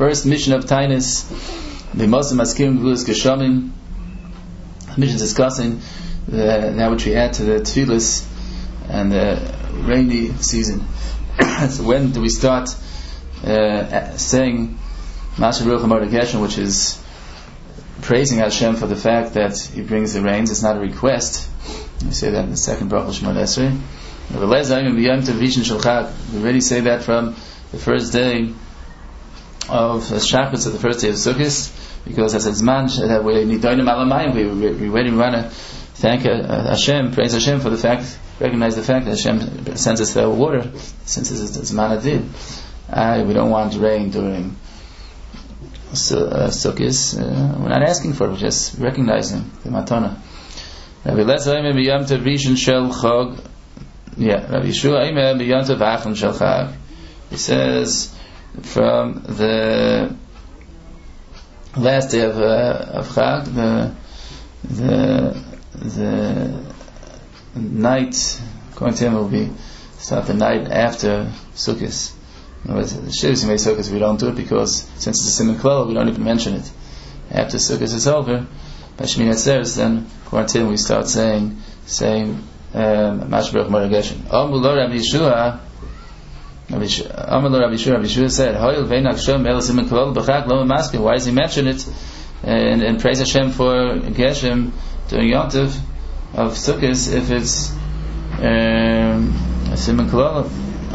first mission of Tainus, the Muslim Askim Gvulus Geshamim. The mission is discussing that which we add to the Tfilis and the rainy season. So when do we start saying Masha Baruch Hamar Geshem, which is praising Hashem for the fact that He brings the rains? It's not a request. We say that in the second Bracha Shemona Esrei. We already say that from the first day of Shachris, of the first day of Sukkot, because as it's man that we need doinim alamayim, we really want to thank Hashem, praise Hashem for the fact, recognize the fact that Hashem sends us the water, since it's manadid. We don't want rain during Sukkot. We're not asking for it, we're just recognizing the matana. Rabbi Yishua Aimer b'Yom Tov Achron Shel Chag. He says from the last day of Chag, the night, according to him, will be start the night after Sukkot. In other words, the Shivas Yemei Sukkot we don't do it because since it's a Siman Klal we don't even mention it. After Sukkot is over, by Shemini Atzeres, then according to him we start saying Masha Baruch Hamar Geshem. Amar Rabbi Yeshua said, Hoyel Veinak Shem El Siman Klal B'Chag Lo Maskin. Why does he mention it and praise Hashem for Geshem during Yom Tov of Sukkot if it's Siman Klal?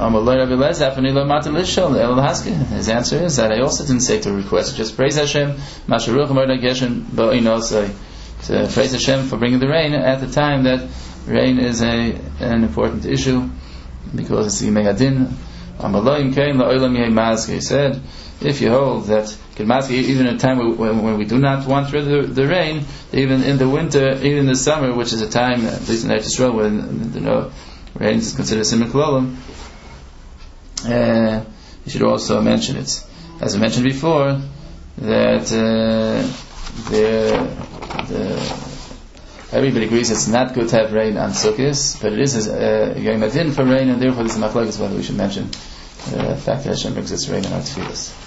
His answer is that I also didn't say to request, just praise Hashem, Masha Baruch Hamar Geshem Ba'inasai, to praise Hashem for bringing the rain at the time that rain is an important issue because it's Yimei Hadin. He said, if you hold that even at a time when we do not want the rain, even in the winter, even in the summer, which is a time, at least in Eretz Yisrael, when rain is considered Siman Klolim, you should also mention it. As I mentioned before, that everybody agrees it's not good to have rain on Sukkot, but it is a Yom Adin for rain, and therefore this is a machlokes whether we should mention the fact that Hashem brings us rain in our tefillas.